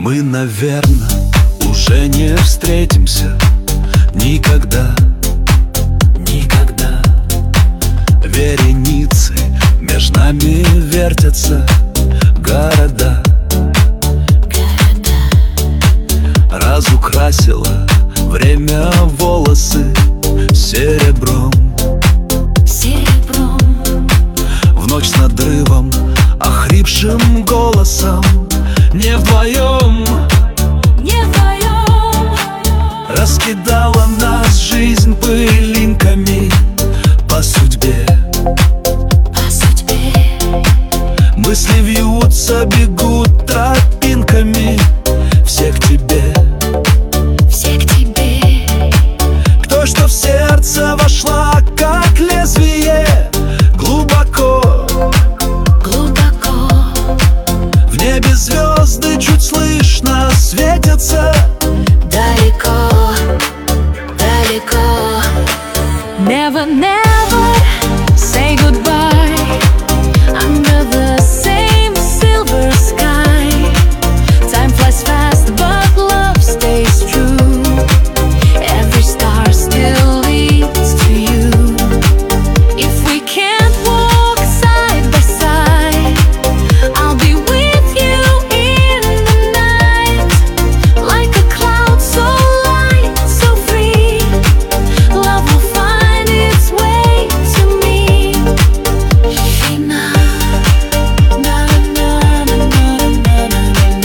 Мы, наверное, уже не встретимся никогда. Никогда. Вереницы между нами вертятся города. Разукрасило время волосы серебром. В ночь с надрывом, охрипшим голосом, не вдвоем, раскидала нас жизнь пылинками по судьбе. Мысли вьются, бегут тропинками, все к тебе. Кто что в сердце вошла, как лезвие, глубоко. В небе звезды чуть слышно светятся. Далеко. Never, never say goodbye under the same silver sky. Time flies fast, but love stays true. Every star still leads to you. If we can't walk side by side, I'll be with you in the night. Like a cloud so light, so free, love will find its way to me. Na na na na na na na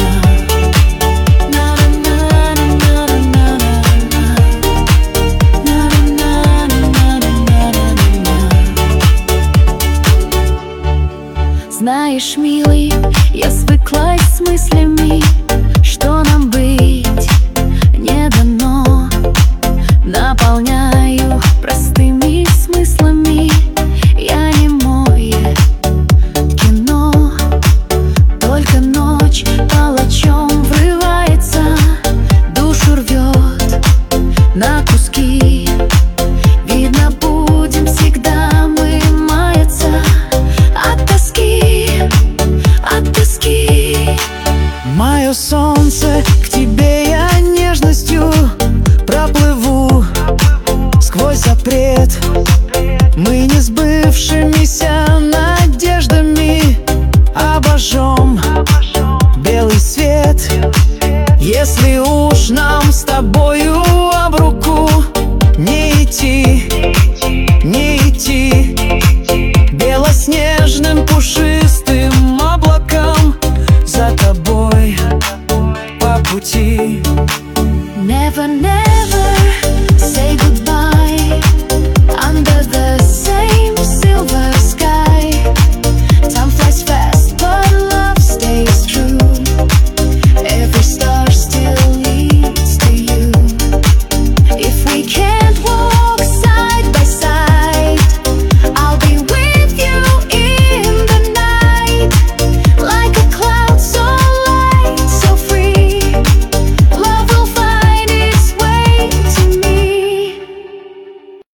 na. Знаешь, милый, я свыклась с мыслями, что нам быть не дано. Наполняю простыми смыслами я немое кино. Только ночь палачом врывается, душу рвет на куски. Видно, будем всегда мы маяться от тоски, от тоски. Мое солнце, к тебе я нежностью проплыву сквозь запрет. Мы не сбывшимися надеждами обожжем белый свет. Если уж нам с тобою об руку не идти, не идти белоснежным пушистым облакам за тобой по пути. Never, never say